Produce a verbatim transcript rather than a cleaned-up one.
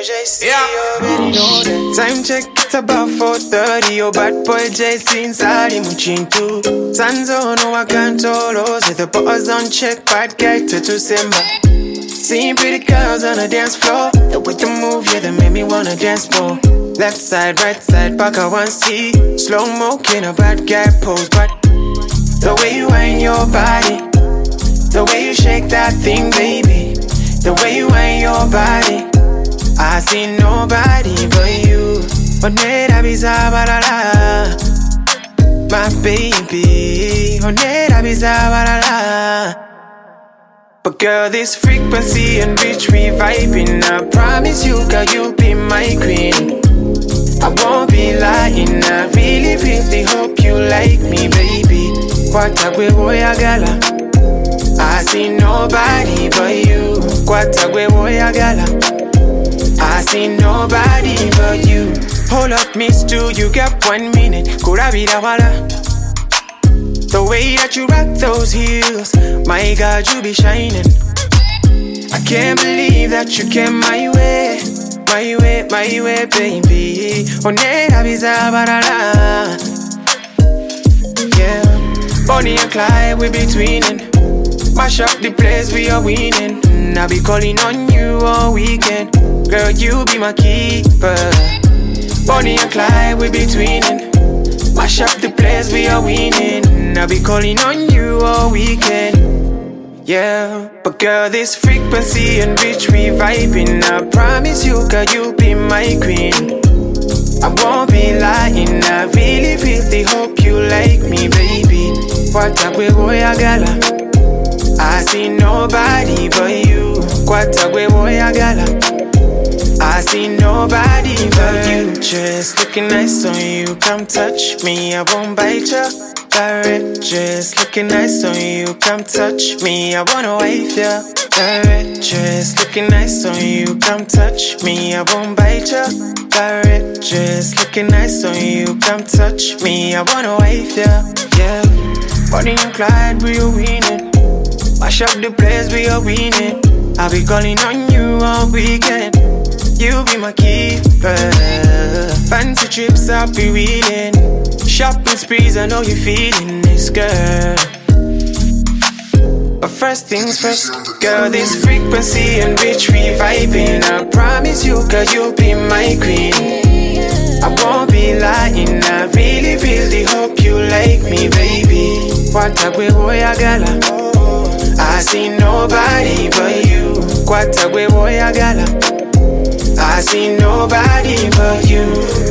J C, yeah. You already know that. Time check, it's about four thirty. Your bad boy J C inside him too. Sanzo, no I can't all say the bars on check, bad guy to December. Seeing pretty girls on the dance floor. The way you move, yeah, they make me wanna dance more. Left side, right side, back I want see. Slow mo, can a bad guy pose, but the way you wind your body, the way you shake that thing, baby, the way you wind your body, I see nobody but you. Onera bizabalala, my baby. Onera bizabalala. But girl, this frequency in which we vibing, I promise you, girl, you'll be my queen. I won't be lying, I really, really hope you like me, baby. Kwatagwe boya gala, I see nobody but you. Kwatagwe boya gala, I see nobody but you. Hold up, miss, do you got one minute? Kurabida wala. The way that you rock those heels, my God, you be shining. I can't believe that you came my way, my way, my way, baby. Onera bizabalala. Yeah, Bonnie and Clyde, we be twinning. Mash up the place, we are winning. Mm, I be calling on you all weekend. Girl, you be my keeper. Bonnie and Clyde, we be twinning. Mash up the place, we are winning. I'll be calling on you all weekend. Yeah, but girl, this frequency in which we vibing, I promise you, girl, you'll be my queen. I won't be lying, I really, really hope you like me, baby. Kwatagwe boya gala, I see nobody but you. Kwatagwe boya gala, I see nobody but you. Just looking nice on you, come touch me, I won't bite ya. Direct dress, looking nice on you, come touch me, I wanna wife ya. Direct dress, looking nice on you, come touch me, I won't bite ya. Direct dress, looking nice on you, come touch me, I wanna wife ya. Yeah, Bonnie and Clyde, we are winning. Mash up the place, we are winning. I'll be calling on you all weekend. You be my keeper. Fancy trips, I'll be wheeling. Shopping sprees, I know you're feeling this, girl. But first things first, girl, this frequency in which we vibing, I promise you, girl, you'll be my queen. I won't be lying, I really, really hope you like me, baby. Kwatagwe boya gala, I see nobody but you. Kwatagwe boya gala, I see nobody but you.